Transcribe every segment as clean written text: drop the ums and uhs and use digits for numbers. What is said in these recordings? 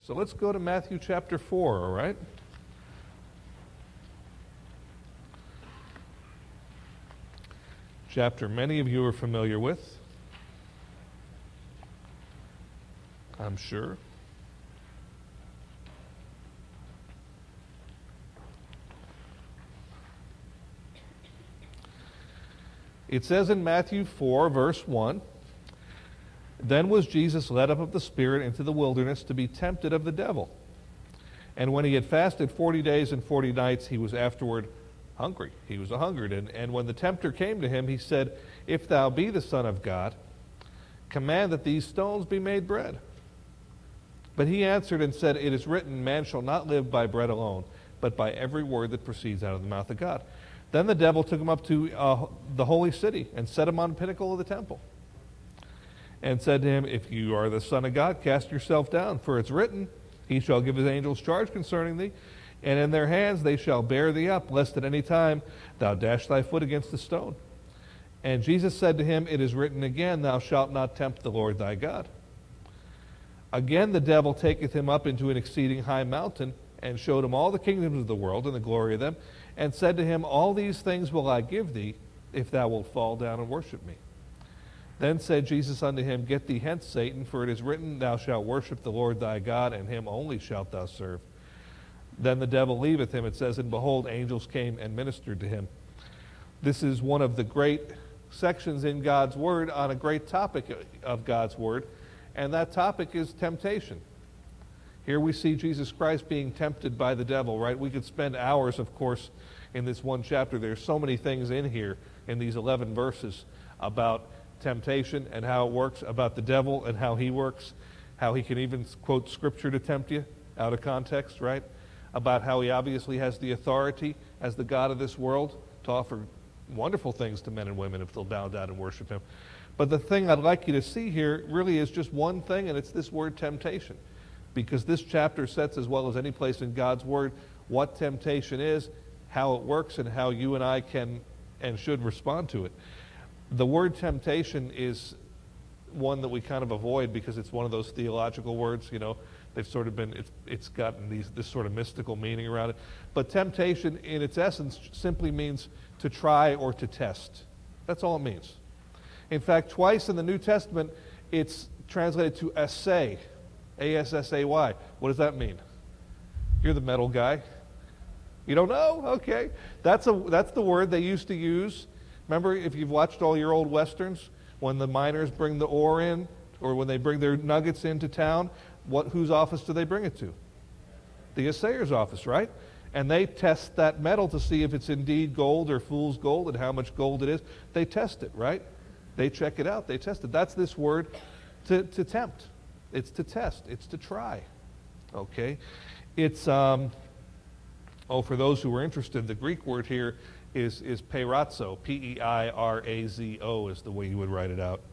So let's go to Matthew chapter 4, all right? Chapter many of you are familiar with, I'm sure. It says in Matthew 4, verse 1, "Then was Jesus led up of the Spirit into the wilderness to be tempted of the devil. And when he had fasted 40 days and 40 nights, he was afterward hungry." He was a-hungered. And when the tempter came to him, he said, "If thou be the Son of God, command that these stones be made bread." But he answered and said, "It is written, man shall not live by bread alone, but by every word that proceeds out of the mouth of God." Then the devil took him up to the holy city and set him on the pinnacle of the temple and said to him, "If you are the Son of God, cast yourself down, for it's written, he shall give his angels charge concerning thee, and in their hands they shall bear thee up, lest at any time thou dash thy foot against a stone." And Jesus said to him, "It is written again, thou shalt not tempt the Lord thy God." Again the devil taketh him up into an exceeding high mountain, and showed him all the kingdoms of the world and the glory of them, and said to him, "All these things will I give thee, if thou wilt fall down and worship me." Then said Jesus unto him, "Get thee hence, Satan, for it is written, thou shalt worship the Lord thy God, and him only shalt thou serve." Then the devil leaveth him, it says, and behold, angels came and ministered to him. This is one of the great sections in God's Word on a great topic of God's Word, and that topic is temptation. Here we see Jesus Christ being tempted by the devil, right? We could spend hours, of course, in this one chapter. There's so many things in here, in these 11 verses, about temptation and how it works, about the devil and how he works, how he can even quote scripture to tempt you out of context, right? About how he obviously has the authority as the God of this world to offer wonderful things to men and women if they'll bow down and worship him. But the thing I'd like you to see here really is just one thing, and it's this word temptation. Because this chapter sets, as well as any place in God's Word, what temptation is, how it works, and how you and I can and should respond to it. The word temptation is one that we kind of avoid because it's one of those theological words, you know. They've sort of been, it's gotten this sort of mystical meaning around it. But temptation, in its essence, simply means to try or to test. That's all it means. In fact, twice in the New Testament, it's translated to assay, A-S-S-A-Y. What does that mean? You're the metal guy. You don't know? Okay. That's the word they used to use. Remember, if you've watched all your old Westerns, when the miners bring the ore in, or when they bring their nuggets into town, whose office do they bring it to? The assayer's office, right? And they test that metal to see if it's indeed gold or fool's gold and how much gold it is. They test it, right? They check it out. They test it. That's this word to tempt. It's to test. It's to try. Okay? It's, for those who are interested, the Greek word here is peirazo. P-E-I-R-A-Z-O is the way you would write it out.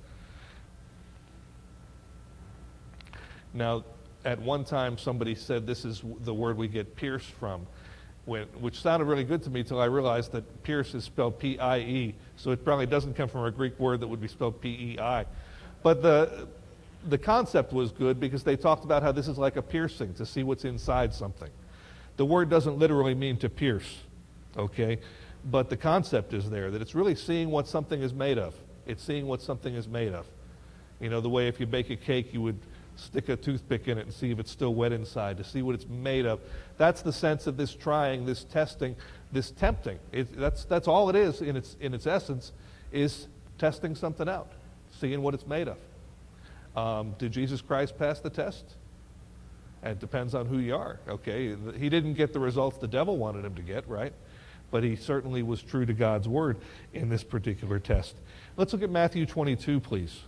Now, at one time somebody said this is the word we get pierce from, which sounded really good to me until I realized that pierce is spelled P-I-E, so it probably doesn't come from a Greek word that would be spelled P-E-I. But the concept was good because they talked about how this is like a piercing, to see what's inside something. The word doesn't literally mean to pierce, okay? But the concept is there, that it's really seeing what something is made of. It's seeing what something is made of. You know, the way if you bake a cake, you would stick a toothpick in it and see if it's still wet inside, to see what it's made of. That's the sense of this trying, this testing, this tempting. That's all it is in its essence, is testing something out, seeing what it's made of. Did Jesus Christ pass the test? It depends on who you are, okay? He didn't get the results the devil wanted him to get, right? But he certainly was true to God's word in this particular test. Let's look at Matthew 22, please.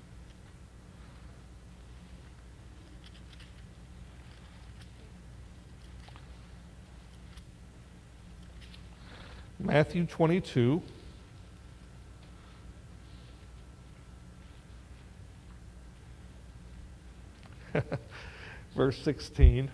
Matthew 22. Verse 16.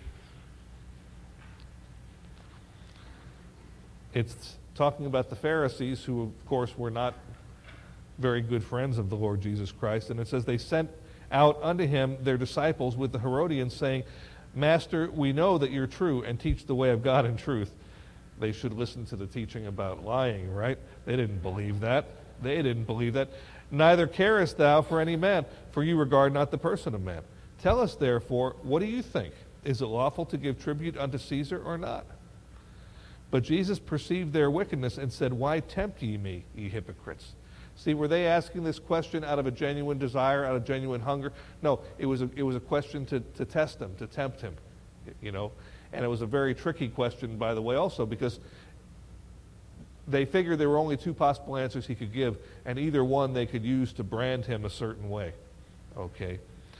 It's talking about the Pharisees, who of course were not very good friends of the Lord Jesus Christ. And it says, they sent out unto him their disciples with the Herodians, saying, Master, we know that you're true and teach the way of God in truth. They should listen to the teaching about lying, right? They didn't believe that. They didn't believe that. Neither carest thou for any man, for you regard not the person of man. Tell us, therefore, what do you think? Is it lawful to give tribute unto Caesar or not? But Jesus perceived their wickedness and said, Why tempt ye me, ye hypocrites? See, were they asking this question out of a genuine desire, out of genuine hunger? No, it was a question to test him, to tempt him, you know. And it was a very tricky question, by the way, also, because they figured there were only two possible answers he could give, and either one they could use to brand him a certain way. Okay.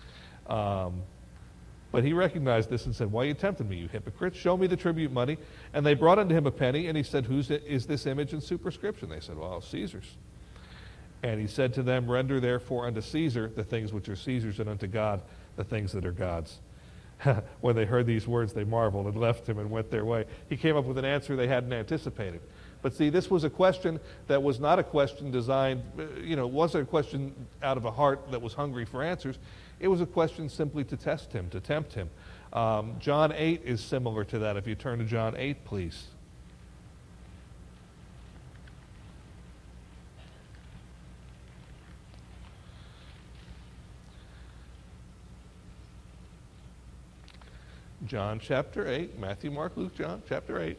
But he recognized this and said, Why are you tempting me, you hypocrites? Show me the tribute money. And they brought unto him a penny, and he said, Whose is this image and superscription? They said, Well, Caesar's. And he said to them, Render therefore unto Caesar the things which are Caesar's, and unto God the things that are God's. When they heard these words, they marveled and left him and went their way. He came up with an answer they hadn't anticipated. But see, this was a question that was not a question designed, wasn't a question out of a heart that was hungry for answers. It was a question simply to test him, to tempt him. John 8 is similar to that. If you turn to John 8, please. John chapter 8, Matthew, Mark, Luke, John chapter 8.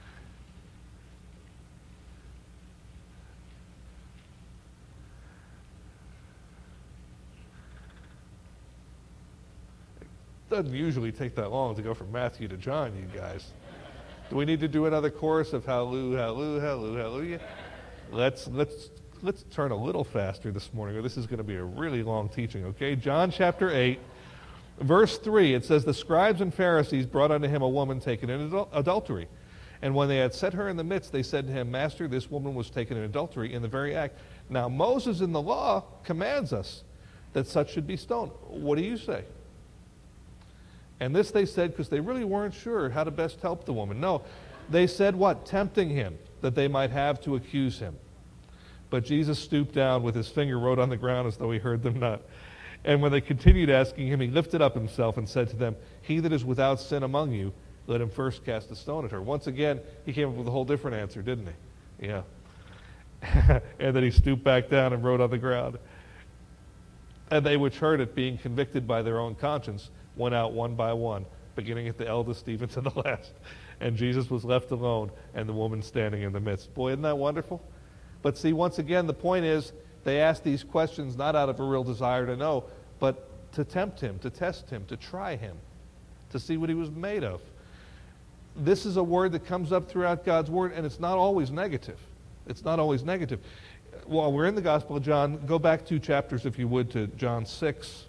Doesn't usually take that long to go from Matthew to John, you guys. Do we need to do another chorus of hallelujah, hallelujah, hallelujah? Let's turn a little faster this morning, or this is going to be a really long teaching, okay? John chapter 8, verse 3, it says, The scribes and Pharisees brought unto him a woman taken in adultery. And when they had set her in the midst, they said to him, Master, this woman was taken in adultery in the very act. Now Moses in the law commands us that such should be stoned. What do you say? And this they said because they really weren't sure how to best help the woman. No, they said what? Tempting him, that they might have to accuse him. But Jesus stooped down, with his finger wrote on the ground as though he heard them not. And when they continued asking him, he lifted up himself and said to them, He that is without sin among you, let him first cast a stone at her. Once again, he came up with a whole different answer, didn't he? Yeah. And then he stooped back down and wrote on the ground. And they which heard it, being convicted by their own conscience, went out one by one, beginning at the eldest even to the last. And Jesus was left alone, and the woman standing in the midst. Boy, isn't that wonderful? But see, once again, the point is, they asked these questions not out of a real desire to know, but to tempt him, to test him, to try him, to see what he was made of. This is a word that comes up throughout God's word, and it's not always negative. It's not always negative. While we're in the Gospel of John, go back 2 chapters, if you would, to John 6.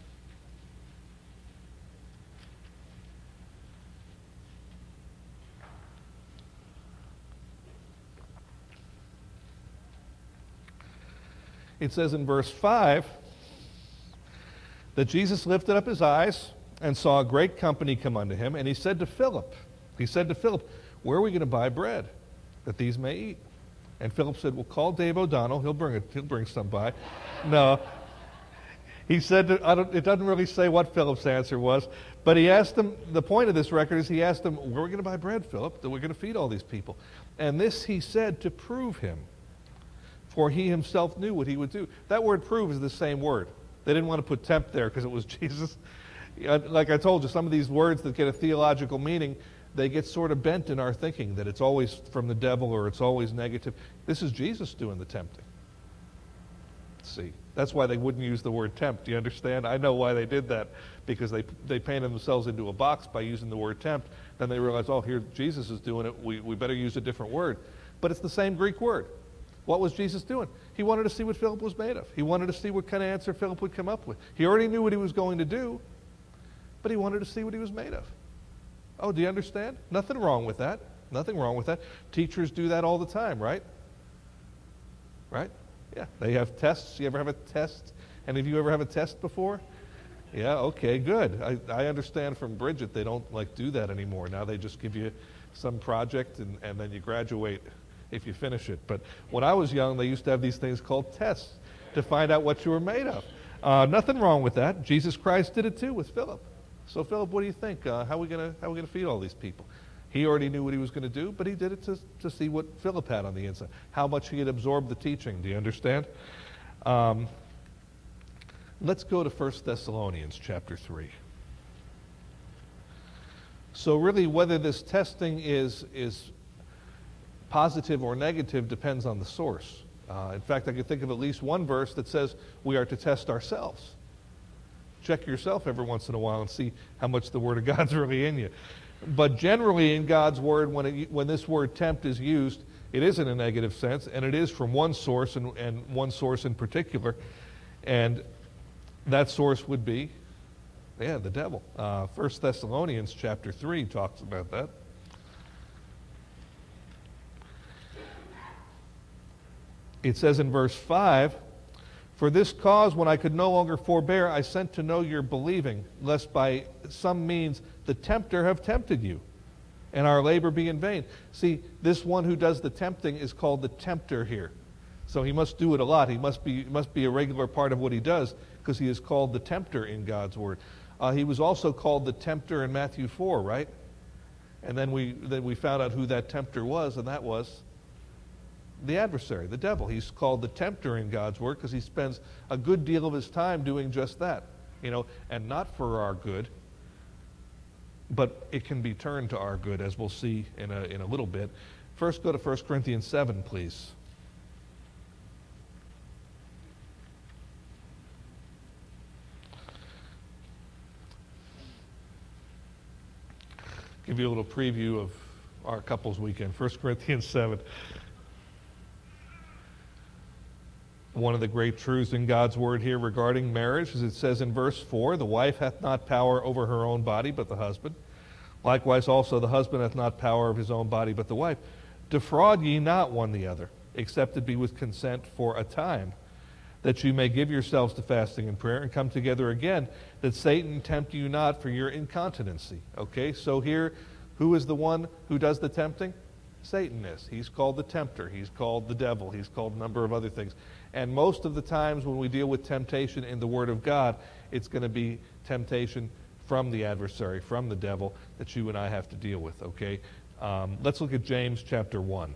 It says in verse 5 that Jesus lifted up his eyes and saw a great company come unto him, and he said to Philip, Where are we going to buy bread that these may eat? And Philip said, Well, call Dave O'Donnell. He'll bring some by. No. He said, it doesn't really say what Philip's answer was, but he asked him, the point of this record is he asked him, Where are we going to buy bread, Philip, that we're going to feed all these people? And this he said to prove him, for he himself knew what he would do. That word prove is the same word. They didn't want to put tempt there because it was Jesus. Like I told you, some of these words that get a theological meaning, they get sort of bent in our thinking, that it's always from the devil or it's always negative. This is Jesus doing the tempting. See, that's why they wouldn't use the word tempt. Do you understand? I know why they did that, because they painted themselves into a box by using the word tempt. Then they realized, oh, here Jesus is doing it. We better use a different word. But it's the same Greek word. What was Jesus doing? He wanted to see what Philip was made of. He wanted to see what kind of answer Philip would come up with. He already knew what he was going to do, but he wanted to see what he was made of. Oh, do you understand? Nothing wrong with that. Nothing wrong with that. Teachers do that all the time, right? Right? Yeah. They have tests. You ever have a test? Any of you ever have a test before? Yeah, okay, good. I understand from Bridget they don't do that anymore. Now they just give you some project and then you graduate if you finish it. But when I was young, they used to have these things called tests to find out what you were made of. Nothing wrong with that. Jesus Christ did it too with Philip. So Philip, what do you think? How are we gonna feed all these people? He already knew what he was going to do, but he did it to see what Philip had on the inside, how much he had absorbed the teaching. Do you understand? Let's go to 1 Thessalonians chapter 3. So really, whether this testing is positive or negative depends on the source. In fact, I can think of at least one verse that says we are to test ourselves. Check yourself every once in a while and see how much the Word of God's really in you. But generally in God's Word, when this word tempt is used, it is in a negative sense, and it is from one source, and one source in particular. And that source would be, the devil. 1 Thessalonians chapter 3 talks about that. It says in verse 5, "For this cause, when I could no longer forbear, I sent to know your believing, lest by some means the tempter have tempted you, and our labor be in vain." See, this one who does the tempting is called the tempter here. So he must do it a lot. He must be a regular part of what he does, because he is called the tempter in God's Word. He was also called the tempter in Matthew 4, right? And then we found out who that tempter was, and that was the adversary, the devil. He's called the tempter in God's Word because he spends a good deal of his time doing just that, and not for our good, but it can be turned to our good, as we'll see in a little bit. First, go to 1 Corinthians 7, please. Give you a little preview of our couples weekend. 1 Corinthians 7. One of the great truths in God's Word here regarding marriage, as it says in verse 4, "The wife hath not power over her own body, but the husband. Likewise also the husband hath not power of his own body, but the wife. Defraud ye not one the other, except it be with consent for a time, that you may give yourselves to fasting and prayer, and come together again, that Satan tempt you not for your incontinency." Okay, so here, who is the one who does the tempting? Satan is. He's called the tempter. He's called the devil. He's called a number of other things. And most of the times when we deal with temptation in the Word of God, it's going to be temptation from the adversary, from the devil, that you and I have to deal with, okay? Let's look at James chapter 1.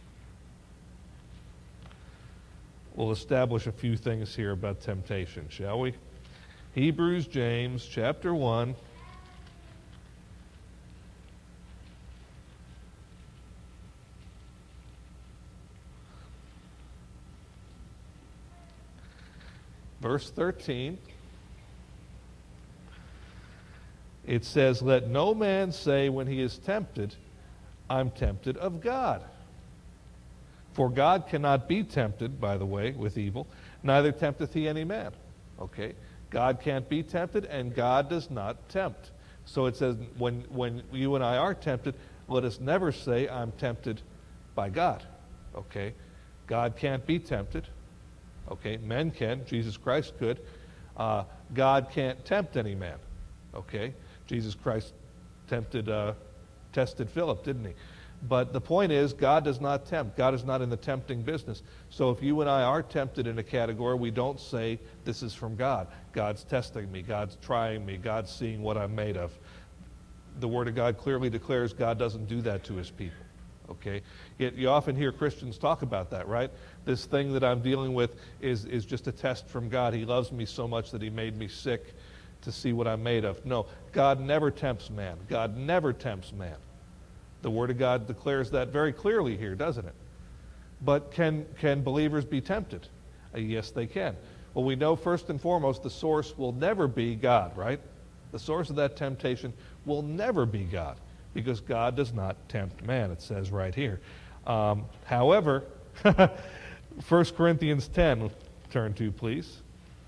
We'll establish a few things here about temptation, shall we? James chapter 1. Verse 13, it says, "Let no man say when he is tempted, I'm tempted of God. For God cannot be tempted," by the way, "with evil, neither tempteth he any man." Okay? God can't be tempted, and God does not tempt. So it says, when you and I are tempted, let us never say, "I'm tempted by God." Okay? God can't be tempted. Okay, men can. Jesus Christ could. God can't tempt any man. Okay, Jesus Christ tested Philip, didn't he? But the point is, God does not tempt. God is not in the tempting business. So if you and I are tempted in a category, we don't say, "This is from God. God's testing me. God's trying me. God's seeing what I'm made of." The Word of God clearly declares God doesn't do that to His people. Okay, yet you often hear Christians talk about that, right? This thing that I'm dealing with is just a test from God. He loves me so much that He made me sick to see what I'm made of. No, God never tempts man. God never tempts man. The Word of God declares that very clearly here, doesn't it? But can believers be tempted? Yes, they can. Well, we know first and foremost the source will never be God, right? The source of that temptation will never be God, because God does not tempt man, it says right here. However, 1 Corinthians 10, turn to, please.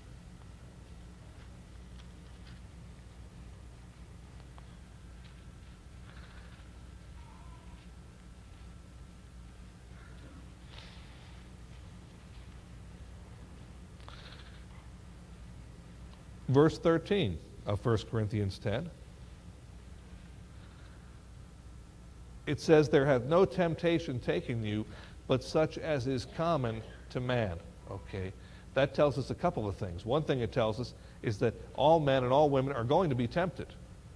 Verse 13 of 1 Corinthians 10. It says, "There hath no temptation taken you, but such as is common to man." Okay, that tells us a couple of things. One thing it tells us is that all men and all women are going to be tempted.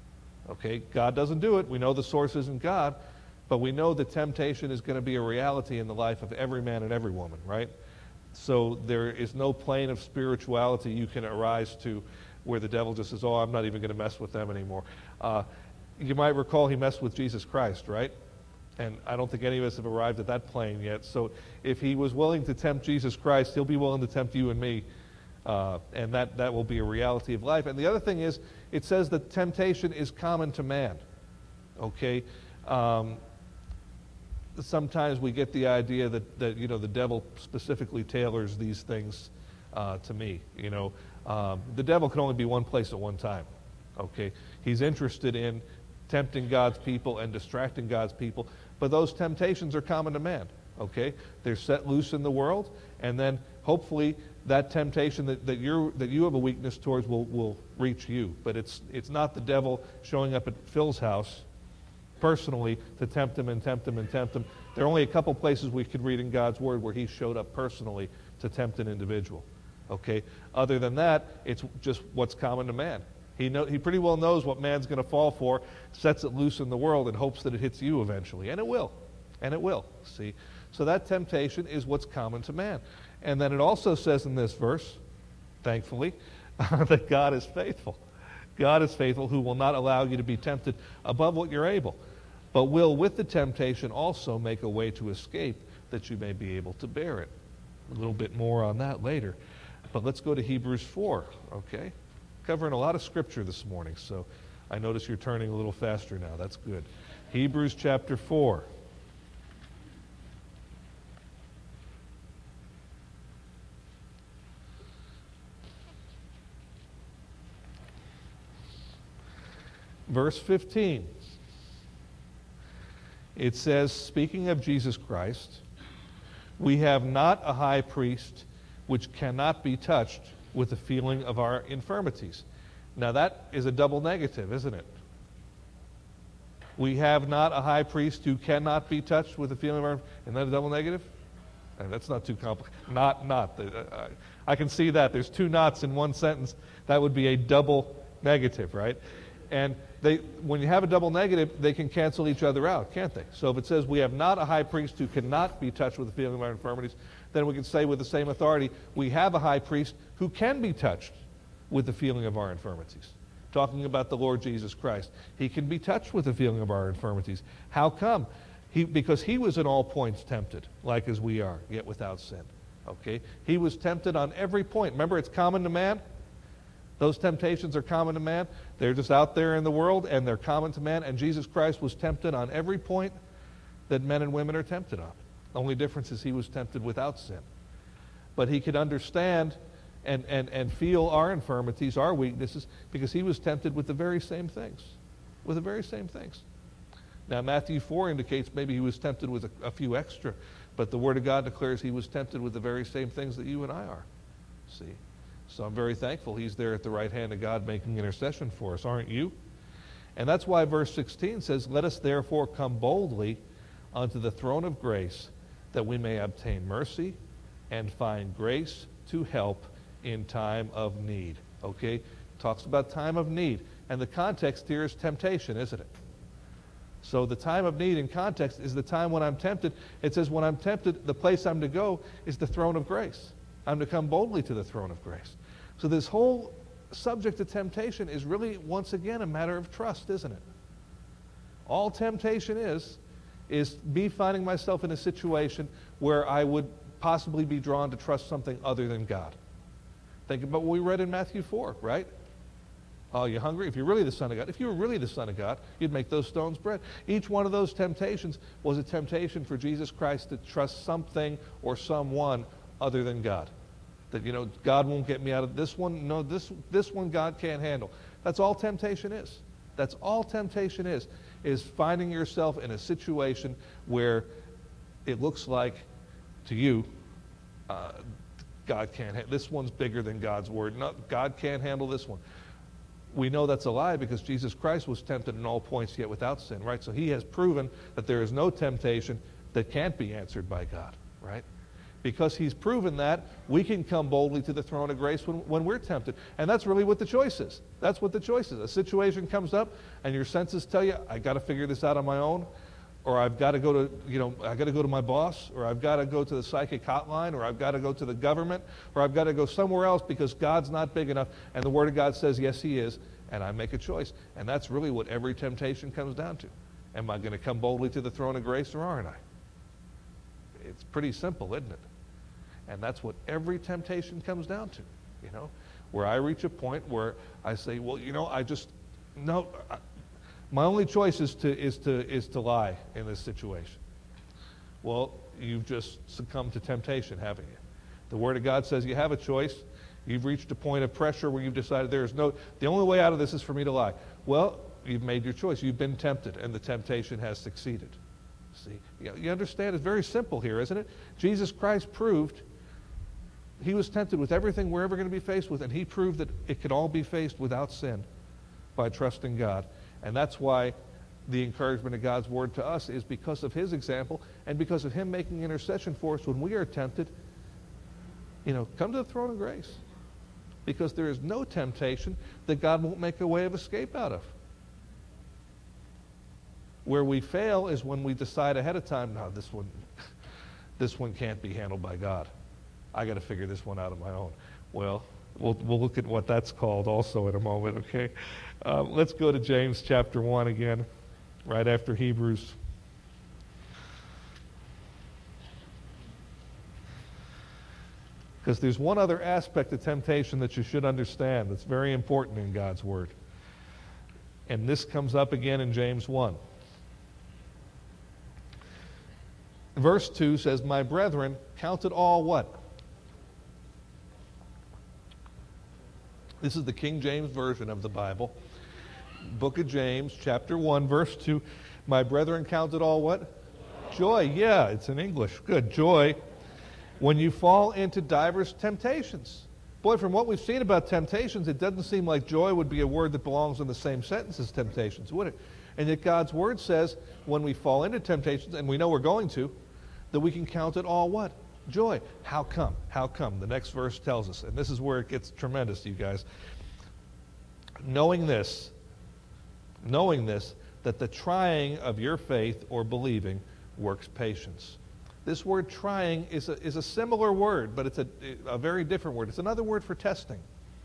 Okay, God doesn't do it. We know the source isn't God, but we know that temptation is going to be a reality in the life of every man and every woman, right? So there is no plane of spirituality you can arise to where the devil just says, oh, I'm not even going to mess with them anymore. You might recall he messed with Jesus Christ, right? And I don't think any of us have arrived at that plane yet. So if he was willing to tempt Jesus Christ, he'll be willing to tempt you and me. And that will be a reality of life. And the other thing is, it says that temptation is common to man. Okay? Sometimes we get the idea that the devil specifically tailors these things to me. The devil can only be one place at one time. Okay? He's interested in tempting God's people and distracting God's people, but those temptations are common to man. Okay? They're set loose in the world, and then hopefully that temptation that you have a weakness towards will reach you. But it's not the devil showing up at Phil's house personally to tempt him and tempt him and tempt him. There are only a couple places we could read in God's Word where he showed up personally to tempt an individual. Okay? Other than that, it's just what's common to man. He pretty well knows what man's going to fall for, sets it loose in the world, and hopes that it hits you eventually. And it will. And it will. See? So that temptation is what's common to man. And then it also says in this verse, thankfully, that God is faithful. God is faithful, who will not allow you to be tempted above what you're able, but will with the temptation also make a way to escape, that you may be able to bear it. A little bit more on that later. But let's go to Hebrews 4, okay? Covering a lot of scripture this morning, so I notice you're turning a little faster now. That's good. Hebrews chapter 4. Verse 15. It says, speaking of Jesus Christ, we have not a high priest which cannot be touched with the feeling of our infirmities. Now that is a double negative, isn't it? We have not a high priest who cannot be touched with the feeling of our... Isn't that a double negative? That's not too complicated. Not. I can see that. There's two nots in one sentence. That would be a double negative, right? And when you have a double negative, they can cancel each other out, can't they? So if it says we have not a high priest who cannot be touched with the feeling of our infirmities, then we can say with the same authority, we have a high priest who can be touched with the feeling of our infirmities. Talking about the Lord Jesus Christ. He can be touched with the feeling of our infirmities. How come? Because he was in all points tempted, like as we are, yet without sin. Okay? He was tempted on every point. Remember, it's common to man? Those temptations are common to man. They're just out there in the world, and they're common to man. And Jesus Christ was tempted on every point that men and women are tempted on. The only difference is he was tempted without sin. But he could understand and feel our infirmities, our weaknesses, because he was tempted with the very same things. With the very same things. Now, Matthew 4 indicates maybe he was tempted with a few extra, but the Word of God declares he was tempted with the very same things that you and I are. See? So I'm very thankful he's there at the right hand of God making intercession for us, aren't you? And that's why verse 16 says, let us therefore come boldly unto the throne of grace, that we may obtain mercy and find grace to help in time of need. Okay? Talks about time of need. And the context here is temptation, isn't it? So the time of need in context is the time when I'm tempted. It says when I'm tempted, the place I'm to go is the throne of grace. I'm to come boldly to the throne of grace. So this whole subject of temptation is really, once again, a matter of trust, isn't it? All temptation is me finding myself in a situation where I would possibly be drawn to trust something other than God. Think about what we read in Matthew 4, right? Oh, you hungry? If you're really the Son of God, if you were really the Son of God, you'd make those stones bread. Each one of those temptations was a temptation for Jesus Christ to trust something or someone other than God. That, God won't get me out of this one. No, this one God can't handle. That's all temptation is. That's all temptation is finding yourself in a situation where it looks like to you, God can't. This one's bigger than God's word. No, God can't handle this one. We know that's a lie because Jesus Christ was tempted in all points yet without sin, right? So he has proven that there is no temptation that can't be answered by God, right? Because he's proven that, we can come boldly to the throne of grace when we're tempted. And that's really what the choice is. That's what the choice is. A situation comes up and your senses tell you, I got to figure this out on my own, or I've got to go to, I got to go to my boss, or I've got to go to the psychic hotline, or I've got to go to the government, or I've got to go somewhere else because God's not big enough. And the Word of God says, yes, he is. And I make a choice. And that's really what every temptation comes down to. Am I going to come boldly to the throne of grace, or aren't I? It's pretty simple, isn't it? And that's what every temptation comes down to, where I reach a point where I say, well, my only choice is to lie in this situation. Well, you've just succumbed to temptation, haven't you? The Word of God says you have a choice. You've reached a point of pressure where you've decided the only way out of this is for me to lie. Well, you've made your choice. You've been tempted, and the temptation has succeeded. See, you understand? It's very simple here, isn't it? Jesus Christ proved he was tempted with everything we're ever going to be faced with, and he proved that it could all be faced without sin by trusting God. And that's why the encouragement of God's Word to us is because of his example and because of him making intercession for us when we are tempted. Come to the throne of grace, because there is no temptation that God won't make a way of escape out of. Where we fail is when we decide ahead of time, no, this one can't be handled by God. I got to figure this one out on my own. Well, we'll look at what that's called also in a moment, okay? Let's go to James chapter 1 again, right after Hebrews. Because there's one other aspect of temptation that you should understand that's very important in God's Word. And this comes up again in James 1. Verse 2 says, my brethren, count it all what? This is the King James Version of the Bible. Book of James, chapter 1, verse 2. My brethren, count it all what? Joy. Yeah, it's in English. Good. Joy. When you fall into divers temptations. Boy, from what we've seen about temptations, it doesn't seem like joy would be a word that belongs in the same sentence as temptations, would it? And yet God's Word says when we fall into temptations, and we know we're going to, that we can count it all what? Joy. How come? How come? The next verse tells us, and this is where it gets tremendous, you guys. Knowing this, that the trying of your faith or believing works patience. This word trying is a similar word, but it's a very different word. It's another word for testing.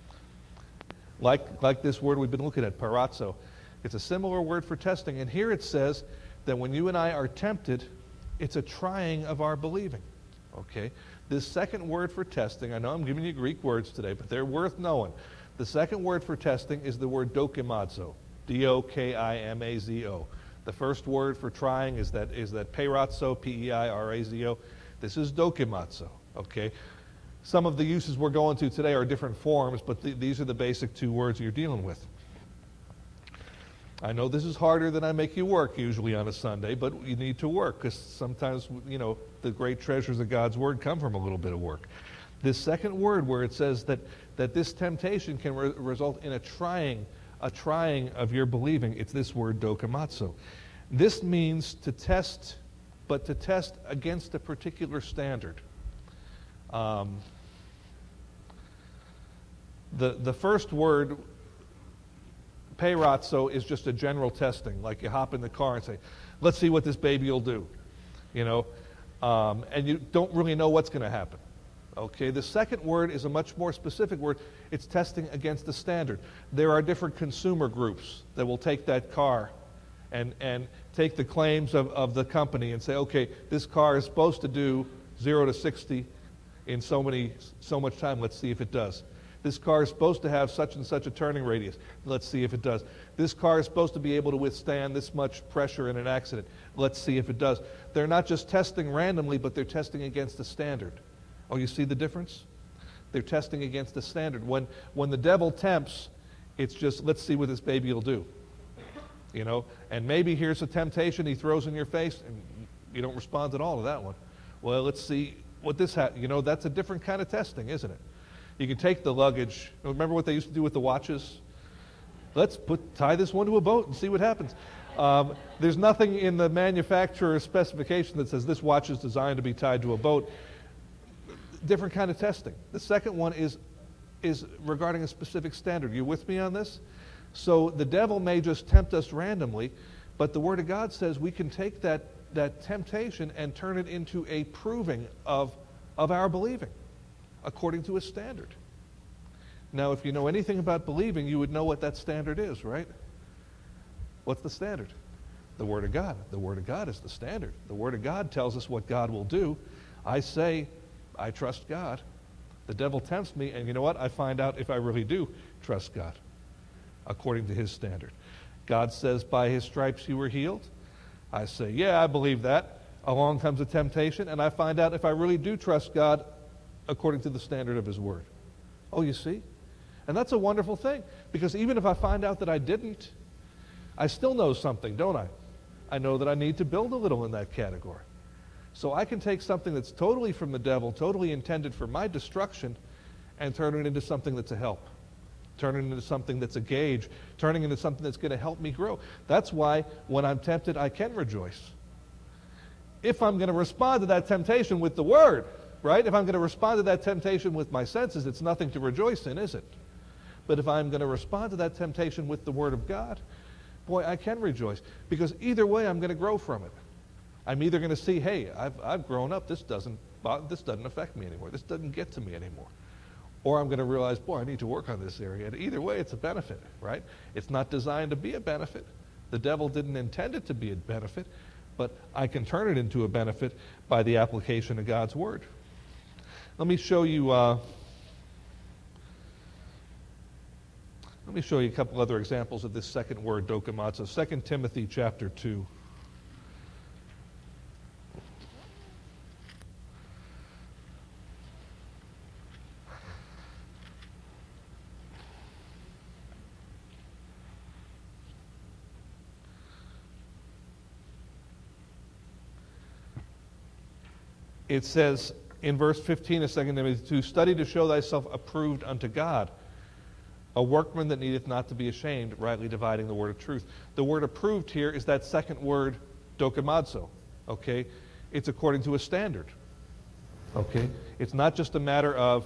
Like this word we've been looking at, parazzo. It's a similar word for testing. And here it says that when you and I are tempted, it's a trying of our believing. Okay? This second word for testing, I know I'm giving you Greek words today, but they're worth knowing. The second word for testing is the word dokimazo. D-O-K-I-M-A-Z-O. The first word for trying is that peirazzo, P-E-I-R-A-Z-O. This is dokimazo, okay? Some of the uses we're going to today are different forms, but these are the basic two words you're dealing with. I know this is harder than I make you work usually on a Sunday, but you need to work because sometimes, the great treasures of God's Word come from a little bit of work. This second word where it says that this temptation can result in a trying of your believing, it's this word dokimazo. This means to test, but to test against a particular standard. The first word, peirazzo, is just a general testing, like you hop in the car and say, let's see what this baby will do, and you don't really know what's going to happen. Okay, the second word is a much more specific word. It's testing against the standard. There are different consumer groups that will take that car and take the claims of the company and say, okay, this car is supposed to do 0 to 60 in so much time. Let's see if it does. This car is supposed to have such and such a turning radius. Let's see if it does. This car is supposed to be able to withstand this much pressure in an accident. Let's see if it does. They're not just testing randomly, but they're testing against a standard. Oh, you see the difference? They're testing against the standard. When the devil tempts, it's just, let's see what this baby will do. And maybe here's a temptation he throws in your face, and you don't respond at all to that one. Well, let's see what this has. That's a different kind of testing, isn't it? You can take the luggage. Remember what they used to do with the watches? Let's tie this one to a boat and see what happens. There's nothing in the manufacturer's specification that says this watch is designed to be tied to a boat. different kind of testing. The second one is regarding a specific standard. You with me on this? So the devil may just tempt us randomly, but the Word of God says we can take that temptation and turn it into a proving of our believing, according to a standard. Now, if you know anything about believing, you would know what that standard is, right? What's the standard? The Word of God. The Word of God is the standard. The Word of God tells us what God will do. I say, I trust God. The devil tempts me, and you know what? I find out if I really do trust God, according to His standard. God says, by His stripes you were healed. I say, yeah, I believe that. Along comes a temptation, and I find out if I really do trust God according to the standard of His Word. Oh, you see? And that's a wonderful thing, because even if I find out that I didn't, I still know something, don't I? I know that I need to build a little in that category. So I can take something that's totally from the devil, totally intended for my destruction, and turn it into something that's a help. Turn it into something that's a gauge. Turning it into something that's going to help me grow. That's why when I'm tempted, I can rejoice. If I'm going to respond to that temptation with the Word, right? If I'm going to respond to that temptation with my senses, it's nothing to rejoice in, is it? But if I'm going to respond to that temptation with the Word of God, boy, I can rejoice. Because either way, I'm going to grow from it. I'm either going to see, hey, I've grown up. This doesn't affect me anymore. This doesn't get to me anymore. Or I'm going to realize, boy, I need to work on this area. And either way, it's a benefit, right? It's not designed to be a benefit. The devil didn't intend it to be a benefit, but I can turn it into a benefit by the application of God's Word. Let me show you a couple other examples of this second word, dokimazo. 2 Timothy chapter 2. It says in verse 15 of 2 Timothy 2, study to show thyself approved unto God, a workman that needeth not to be ashamed, rightly dividing the word of truth. The word approved here is that second word, dokimazo. Okay? It's according to a standard. Okay? It's not just a matter of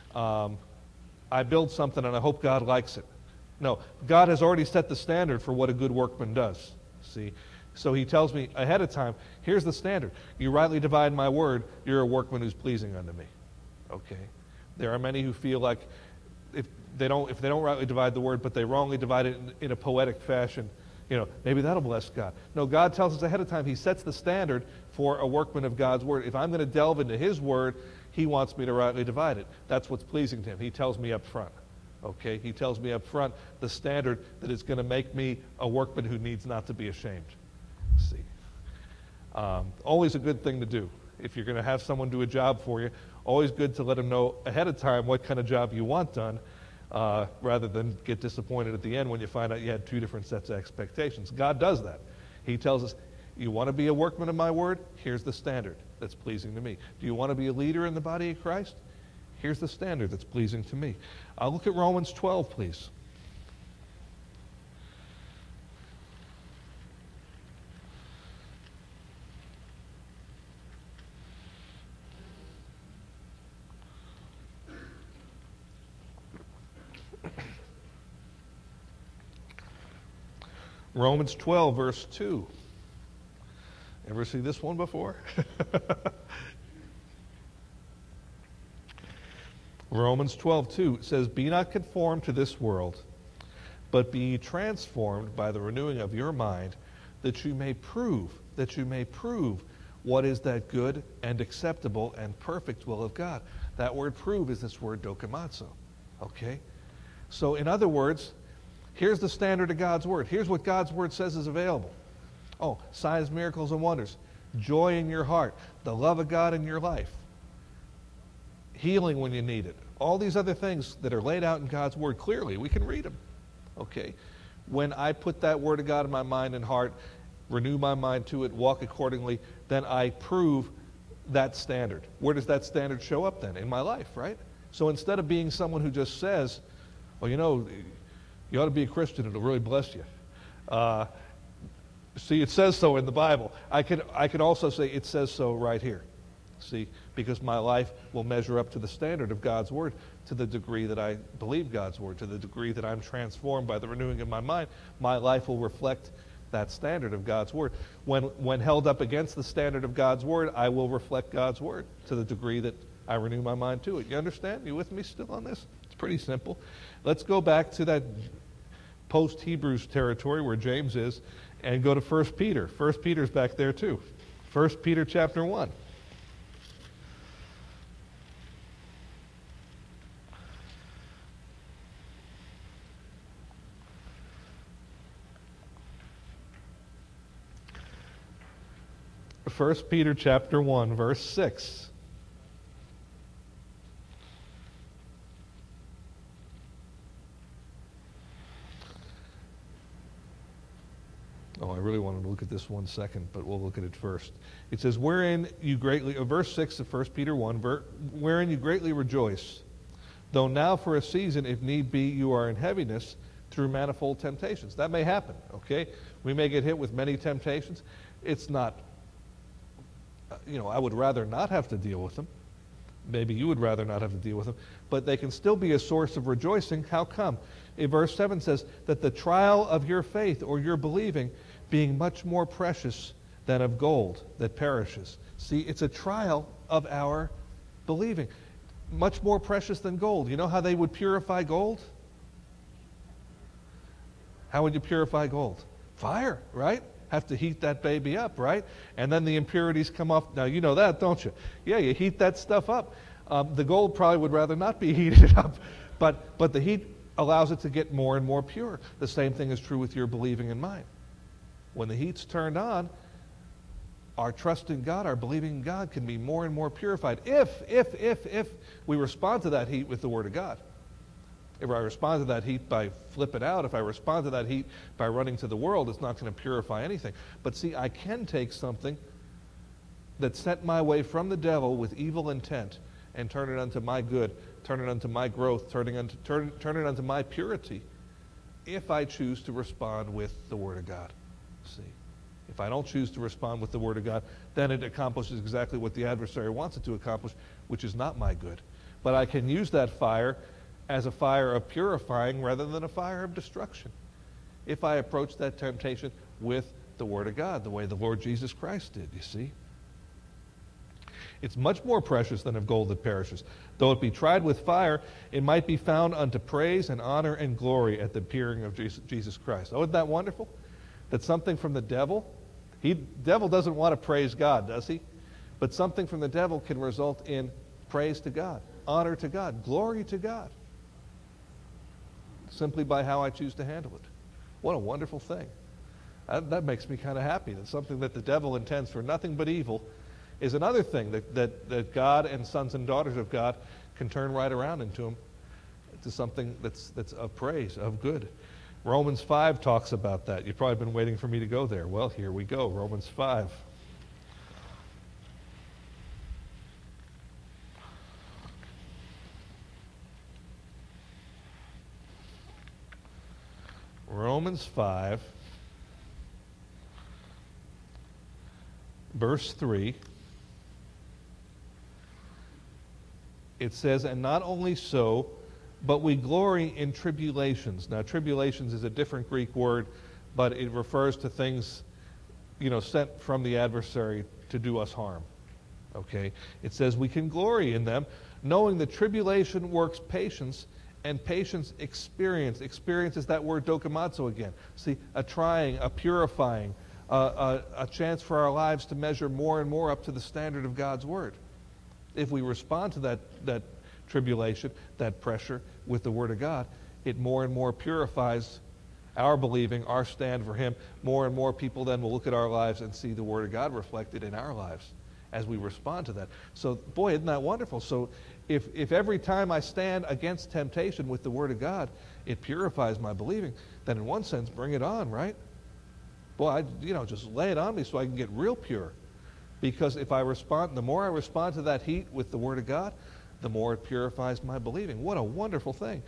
I build something and I hope God likes it. No, God has already set the standard for what a good workman does. See? So He tells me ahead of time, here's the standard. You rightly divide my word, you're a workman who's pleasing unto me. Okay? There are many who feel like if they don't rightly divide the word, but they wrongly divide it in a poetic fashion, maybe that'll bless God. No, God tells us ahead of time, He sets the standard for a workman of God's word. If I'm going to delve into His word, He wants me to rightly divide it. That's what's pleasing to Him. He tells me up front. Okay? He tells me up front the standard that is going to make me a workman who needs not to be ashamed. See, always a good thing to do. If you're going to have someone do a job for you, always good to let them know ahead of time what kind of job you want done, rather than get disappointed at the end when you find out you had two different sets of expectations. God does that. He tells us, you want to be a workman of my word? Here's the standard that's pleasing to me. Do you want to be a leader in the body of Christ? Here's the standard that's pleasing to me. Look at Romans 12, please. Romans 12, verse 2. Ever see this one before? Romans 12:2 says, be not conformed to this world, but be ye transformed by the renewing of your mind, that you may prove what is that good and acceptable and perfect will of God. That word prove is this word dokimazo. Okay? So in other words, here's the standard of God's Word. Here's what God's Word says is available. Oh, signs, miracles, and wonders. Joy in your heart. The love of God in your life. Healing when you need it. All these other things that are laid out in God's Word clearly. We can read them. Okay? When I put that Word of God in my mind and heart, renew my mind to it, walk accordingly, then I prove that standard. Where does that standard show up then? In my life, right? So instead of being someone who just says, well, you ought to be a Christian, it'll really bless you. See, it says so in the Bible. I could also say it says so right here. See, because my life will measure up to the standard of God's Word to the degree that I believe God's Word, to the degree that I'm transformed by the renewing of my mind, my life will reflect that standard of God's Word. When held up against the standard of God's Word, I will reflect God's Word to the degree that I renew my mind to it. You understand? You with me still on this? It's pretty simple. Let's go back to that post-Hebrews territory where James is and go to 1 Peter. 1 Peter's back there too. 1 Peter chapter 1. First Peter chapter 1, verse 6. Oh, I really wanted to look at this 1 second, but we'll look at it first. It says, wherein you greatly, verse 6 of 1 Peter 1, wherein you greatly rejoice, though now for a season, if need be, you are in heaviness through manifold temptations. That may happen, okay? We may get hit with many temptations. It's not, I would rather not have to deal with them. Maybe you would rather not have to deal with them. But they can still be a source of rejoicing. How come? Verse 7 says that the trial of your faith or your believing being much more precious than of gold that perishes. See, it's a trial of our believing. Much more precious than gold. You know how they would purify gold? How would you purify gold? Fire, right? Have to heat that baby up, right? And then the impurities come off. Now, you know that, don't you? Yeah, you heat that stuff up. The gold probably would rather not be heated up, but the heat allows it to get more and more pure. The same thing is true with your believing in mine. When the heat's turned on, our trust in God, our believing in God can be more and more purified if we respond to that heat with the Word of God. If I respond to that heat by flipping out, if I respond to that heat by running to the world, it's not going to purify anything. But see, I can take something that's sent my way from the devil with evil intent and turn it unto my good, turn it unto my growth, turn it unto my purity, if I choose to respond with the Word of God. See, if I don't choose to respond with the Word of God, then it accomplishes exactly what the adversary wants it to accomplish, which is not my good. But I can use that fire as a fire of purifying rather than a fire of destruction, if I approach that temptation with the Word of God, the way the Lord Jesus Christ did, you see. It's much more precious than of gold that perishes. Though it be tried with fire, it might be found unto praise and honor and glory at the appearing of Jesus Christ. Oh, isn't that wonderful? That something from the devil, devil doesn't want to praise God, does he? But something from the devil can result in praise to God, honor to God, glory to God, simply by how I choose to handle it. What a wonderful thing. That makes me kind of happy, that something that the devil intends for nothing but evil is another thing that God and sons and daughters of God can turn right around into something that's of praise, of good. Romans 5 talks about that. You've probably been waiting for me to go there. Well, here we go. Romans 5. Romans 5, verse 3. It says, and not only so, but we glory in tribulations. Now, tribulations is a different Greek word, but it refers to things, sent from the adversary to do us harm. Okay? It says we can glory in them, knowing that tribulation works patience, and patience experience. Experience is that word dokimazo again. See, a trying, a purifying, a chance for our lives to measure more and more up to the standard of God's Word. If we respond to that tribulation, that pressure with the Word of God, it more and more purifies our believing, our stand for Him. More and more people then will look at our lives and see the Word of God reflected in our lives as we respond to that. So, boy, isn't that wonderful? So if every time I stand against temptation with the Word of God, it purifies my believing, then in one sense, bring it on, right? Boy, just lay it on me so I can get real pure. Because if I respond, the more I respond to that heat with the Word of God, the more it purifies my believing. What a wonderful thing.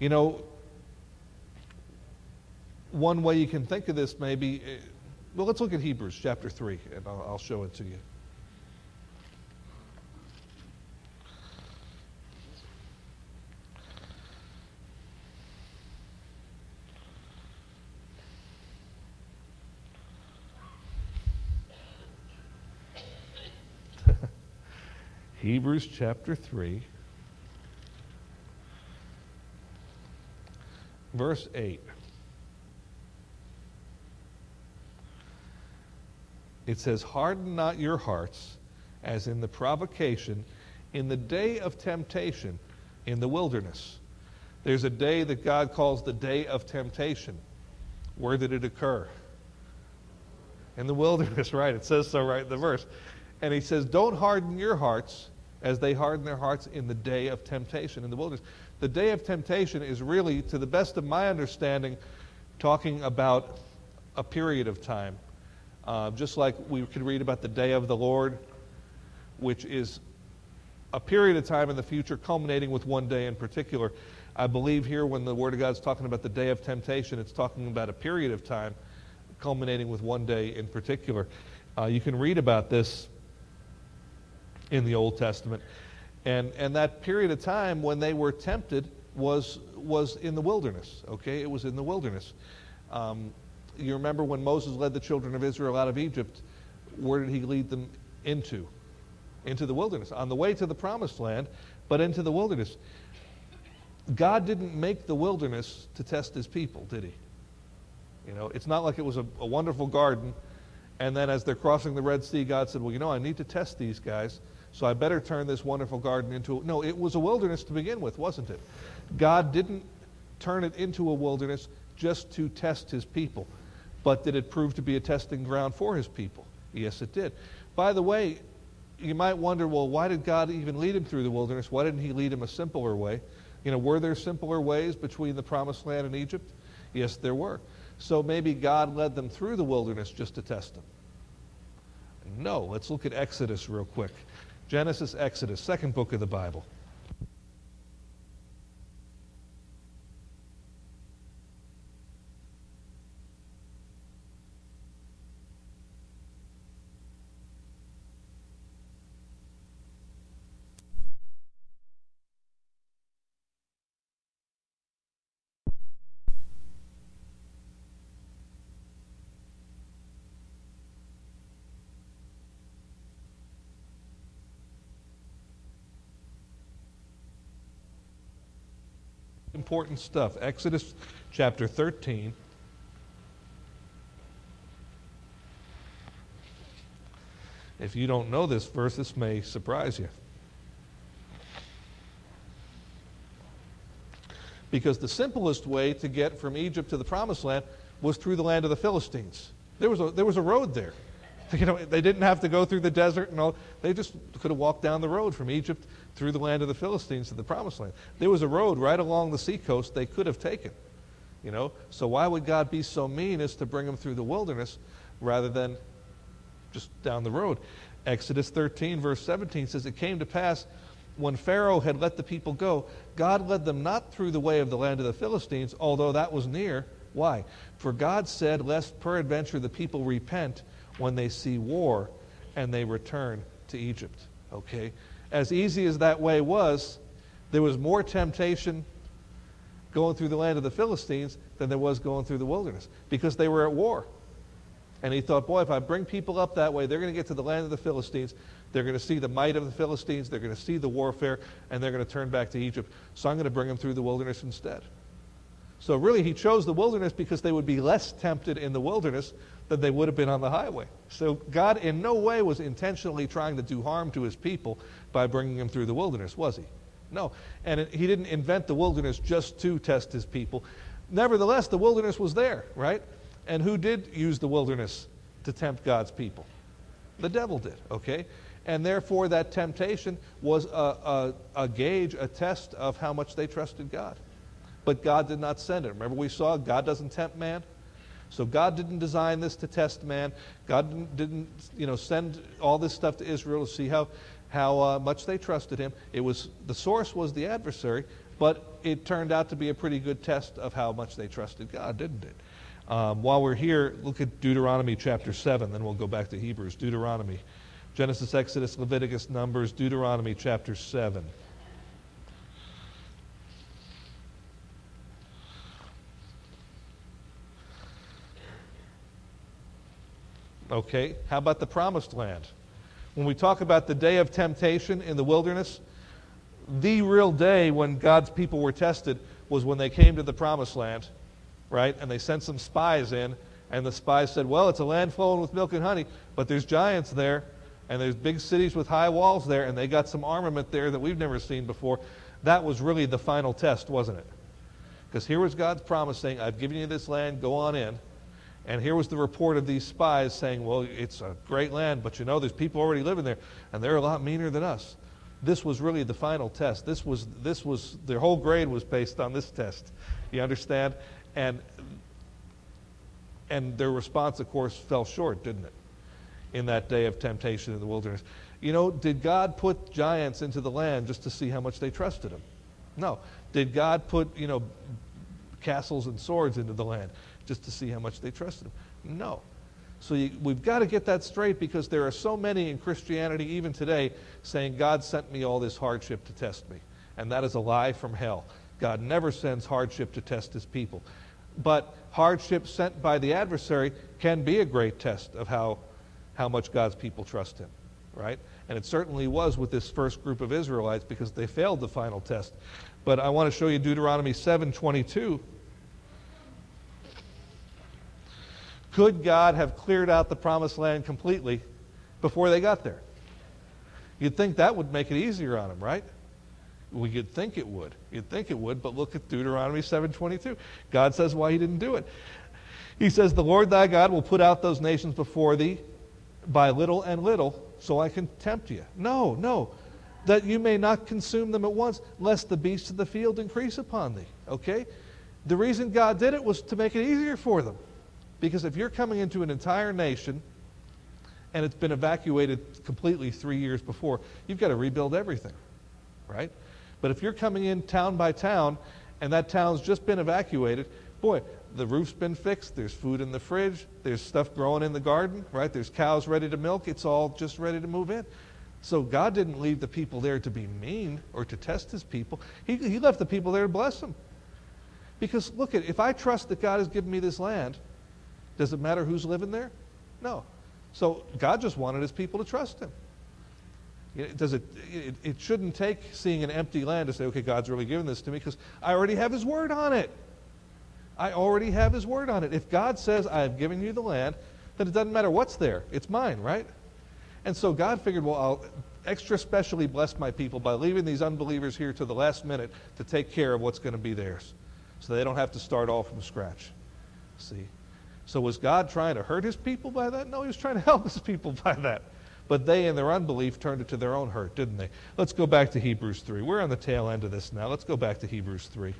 One way you can think of this maybe, let's look at Hebrews chapter 3, and I'll show it to you. Hebrews chapter 3, verse 8. It says, "Harden not your hearts, as in the provocation, in the day of temptation in the wilderness." There's a day that God calls the day of temptation. Where did it occur? In the wilderness, right? It says so right in the verse. And he says, don't harden your hearts as they harden their hearts in the day of temptation in the wilderness. The day of temptation is really, to the best of my understanding, talking about a period of time. Just like we could read about the day of the Lord, which is a period of time in the future culminating with one day in particular. I believe here when the Word of God is talking about the day of temptation, it's talking about a period of time culminating with one day in particular. You can read about this in the Old Testament. And that period of time when they were tempted was in the wilderness, okay? It was in the wilderness. You remember when Moses led the children of Israel out of Egypt, where did he lead them into? Into the wilderness. On the way to the promised land, but into the wilderness. God didn't make the wilderness to test his people, did he? You know, it's not like it was a wonderful garden, and then as they're crossing the Red Sea, God said, well, you know, I need to test these guys, so I better turn this wonderful garden into... No, it was a wilderness to begin with, wasn't it? God didn't turn it into a wilderness just to test his people. But did it prove to be a testing ground for his people? Yes, it did. By the way, you might wonder, well, why did God even lead him through the wilderness? Why didn't he lead him a simpler way? You know, were there simpler ways between the promised land and Egypt? Yes, there were. So maybe God led them through the wilderness just to test them. No, let's look at Exodus real quick. Genesis, Exodus, second book of the Bible. Important stuff. Exodus chapter 13. If you don't know this verse, this may surprise you. Because the simplest way to get from Egypt to the promised land was through the land of the Philistines. There was a road there. You know, they didn't have to go through the desert and all. They just could have walked down the road from Egypt through the land of the Philistines to the promised land. There was a road right along the seacoast they could have taken. You know, so why would God be so mean as to bring them through the wilderness rather than just down the road? Exodus 13 verse 17 says, "It came to pass when Pharaoh had let the people go, God led them not through the way of the land of the Philistines, although that was near." Why? "For God said, lest peradventure the people repent when they see war and they return to Egypt." Okay? As easy as that way was, there was more temptation going through the land of the Philistines than there was going through the wilderness, because they were at war. And he thought, boy, if I bring people up that way, they're going to get to the land of the Philistines, they're going to see the might of the Philistines, they're going to see the warfare, and they're going to turn back to Egypt. So I'm going to bring them through the wilderness instead. So really, he chose the wilderness because they would be less tempted in the wilderness than they would have been on the highway. So God in no way was intentionally trying to do harm to his people by bringing them through the wilderness, was he? No. And he didn't invent the wilderness just to test his people. Nevertheless, the wilderness was there, right? And who did use the wilderness to tempt God's people? The devil did, okay? And therefore, that temptation was a gauge, a test of how much they trusted God. But God did not send it. Remember we saw God doesn't tempt man? So God didn't design this to test man. God didn't send all this stuff to Israel to see how much they trusted him. The source was the adversary, but it turned out to be a pretty good test of how much they trusted God, didn't it? While we're here, look at Deuteronomy chapter 7, then we'll go back to Hebrews. Deuteronomy. Genesis, Exodus, Leviticus, Numbers, Deuteronomy chapter 7. Okay, how about the promised land? When we talk about the day of temptation in the wilderness, the real day when God's people were tested was when they came to the promised land, right? And they sent some spies in, and the spies said, well, it's a land flowing with milk and honey, but there's giants there, and there's big cities with high walls there, and they got some armament there that we've never seen before. That was really the final test, wasn't it? Because here was God's promise saying, I've given you this land, go on in. And here was the report of these spies saying, well, it's a great land, but you know, there's people already living there, and they're a lot meaner than us. This was really the final test. This was their whole grade was based on this test. You understand? And their response, of course, fell short, didn't it? In that day of temptation in the wilderness. You know, did God put giants into the land just to see how much they trusted him? No. Did God put, castles and swords into the land just to see how much they trusted him? No. So we've got to get that straight, because there are so many in Christianity even today saying God sent me all this hardship to test me. And that is a lie from hell. God never sends hardship to test his people. But hardship sent by the adversary can be a great test of how much God's people trust him, right? And it certainly was with this first group of Israelites, because they failed the final test. But I want to show you Deuteronomy 7:22. Could God have cleared out the promised land completely before they got there? You'd think that would make it easier on them, right? Well, you'd think it would. You'd think it would, but look at Deuteronomy 7:22. God says why he didn't do it. He says, the Lord thy God will put out those nations before thee by little and little, so I can tempt you. No, that you may not consume them at once, lest the beasts of the field increase upon thee. Okay? The reason God did it was to make it easier for them. Because if you're coming into an entire nation and it's been evacuated completely 3 years before, you've got to rebuild everything, right? But if you're coming in town by town and that town's just been evacuated, boy, the roof's been fixed, there's food in the fridge, there's stuff growing in the garden, right? There's cows ready to milk, it's all just ready to move in. So God didn't leave the people there to be mean or to test his people. He left the people there to bless them. Because look, if I trust that God has given me this land, does it matter who's living there? No. So God just wanted his people to trust him. It shouldn't take seeing an empty land to say, okay, God's really given this to me, because I already have his word on it. I already have his word on it. If God says, I have given you the land, then it doesn't matter what's there. It's mine, right? And so God figured, well, I'll extra specially bless my people by leaving these unbelievers here to the last minute to take care of what's going to be theirs, so they don't have to start all from scratch. See? So was God trying to hurt his people by that? No, he was trying to help his people by that. But they, in their unbelief, turned it to their own hurt, didn't they? Let's go back to Hebrews 3. We're on the tail end of this now. Let's go back to Hebrews 3.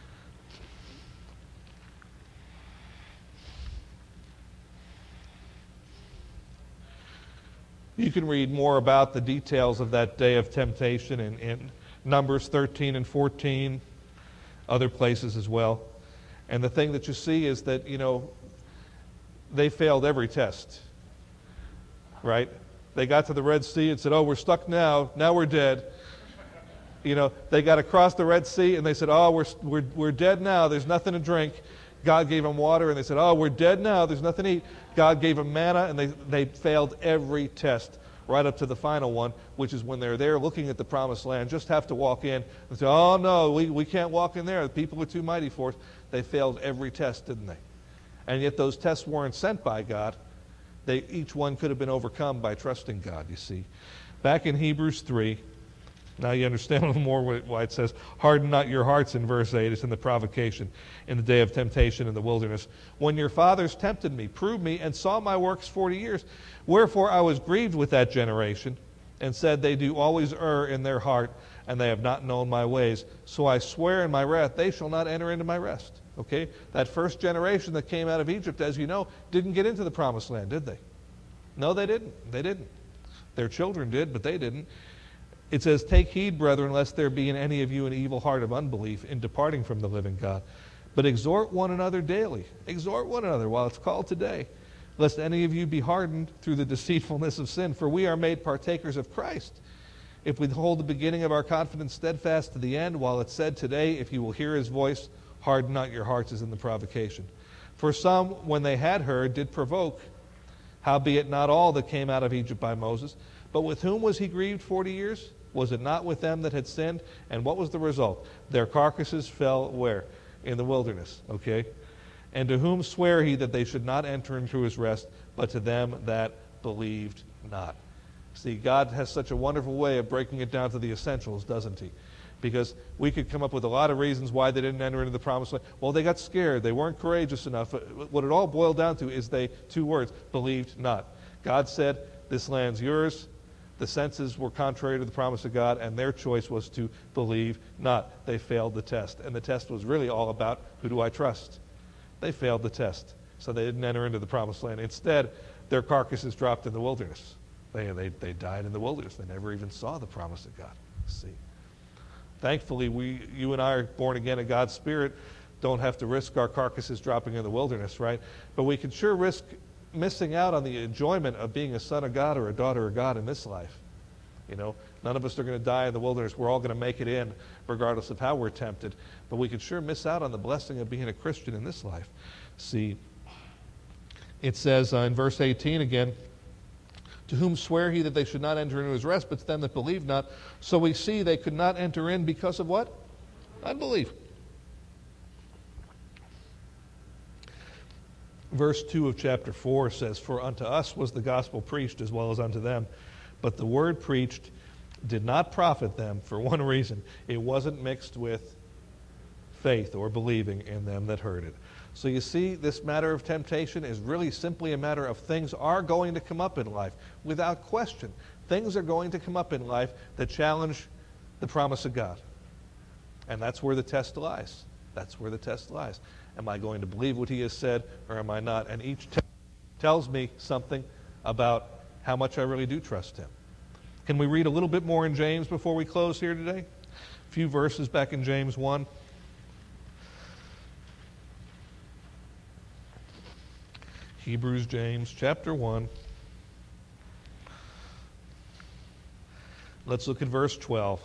You can read more about the details of that day of temptation in Numbers 13 and 14, other places as well. And the thing that you see is that, they failed every test, right? They got to the Red Sea and said, oh, we're stuck now. Now we're dead. They got across the Red Sea and they said, oh, we're dead now. There's nothing to drink. God gave them water and they said, oh, we're dead now. There's nothing to eat. God gave them manna, and they failed every test right up to the final one, which is when they're there looking at the promised land, just have to walk in and say, oh, no, we can't walk in there. The people are too mighty for us. They failed every test, didn't they? And yet those tests weren't sent by God. Each one could have been overcome by trusting God, you see. Back in Hebrews 3, now you understand a little more why it says, harden not your hearts in verse 8. It's in the provocation in the day of temptation in the wilderness. When your fathers tempted me, proved me, and saw my works 40 years. Wherefore I was grieved with that generation, and said, they do always err in their heart, and they have not known my ways. So I swear in my wrath, they shall not enter into my rest. Okay? That first generation that came out of Egypt, as you know, didn't get into the promised land, did they? No, they didn't. They didn't. Their children did, but they didn't. It says, take heed, brethren, lest there be in any of you an evil heart of unbelief in departing from the living God. But exhort one another daily. Exhort one another while it's called today, lest any of you be hardened through the deceitfulness of sin. For we are made partakers of Christ, if we hold the beginning of our confidence steadfast to the end, while it said today, if you will hear his voice, harden not your hearts as in the provocation. For some, when they had heard, did provoke, howbeit not all that came out of Egypt by Moses, But with whom was he grieved 40 years? Was it not with them that had sinned? And what was the result? Their carcasses fell where? In the wilderness, okay? And to whom sware he that they should not enter into his rest, but to them that believed not? See, God has such a wonderful way of breaking it down to the essentials, doesn't he? Because we could come up with a lot of reasons why they didn't enter into the promised land. Well, they got scared. They weren't courageous enough. What it all boiled down to is two words, believed not. God said, this land's yours. The senses were contrary to the promise of God, and their choice was to believe not. They failed the test. And the test was really all about, who do I trust? They failed the test, so they didn't enter into the promised land. Instead, their carcasses dropped in the wilderness. They died in the wilderness. They never even saw the promise of God. See, thankfully, you and I are born again in God's Spirit, don't have to risk our carcasses dropping in the wilderness, right? But we can sure risk missing out on the enjoyment of being a son of God or a daughter of God in this life. You know, none of us are going to die in the wilderness. We're all going to make it in, regardless of how we're tempted. But we could sure miss out on the blessing of being a Christian in this life. See, it says in verse 18 again, to whom sware he that they should not enter into his rest, but to them that believe not. So we see they could not enter in because of what? Unbelief. Verse 2 of chapter 4 says, for unto us was the gospel preached as well as unto them. But the word preached did not profit them for one reason. It wasn't mixed with faith or believing in them that heard it. So you see, this matter of temptation is really simply a matter of things are going to come up in life. Without question, things are going to come up in life that challenge the promise of God. And that's where the test lies. That's where the test lies. Am I going to believe what he has said, or am I not? And each test tells me something about how much I really do trust him. Can we read a little bit more in James before we close here today? A few verses back in James 1. Hebrews, James, chapter 1. Let's look at verse 12.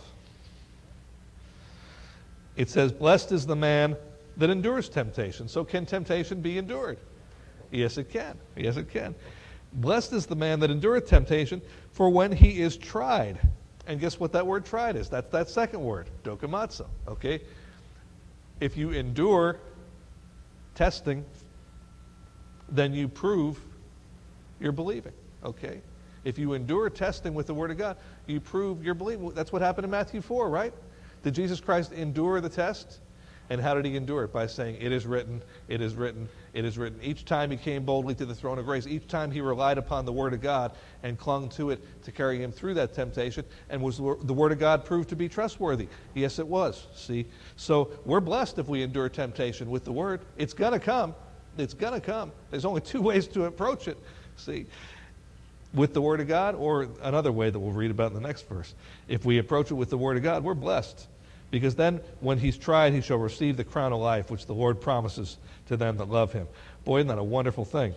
It says, blessed is the man that endures temptation. So can temptation be endured? Yes, it can. Yes, it can. Blessed is the man that endureth temptation, for when he is tried. And guess what that word tried is? That's that second word, dokimazo. Okay? If you endure testing, then you prove you're believing. Okay? If you endure testing with the Word of God, you prove you're believing. That's what happened in Matthew 4, right? Did Jesus Christ endure the test? And how did he endure it? By saying, it is written, it is written, it is written. Each time he came boldly to the throne of grace, each time he relied upon the Word of God and clung to it to carry him through that temptation. And was the Word of God proved to be trustworthy? Yes, it was. See? So we're blessed if we endure temptation with the Word. It's going to come. It's going to come. There's only two ways to approach it. See? With the Word of God, or another way that we'll read about in the next verse. If we approach it with the Word of God, we're blessed. Because then, when he's tried, he shall receive the crown of life, which the Lord promises to them that love him. Boy, isn't that a wonderful thing?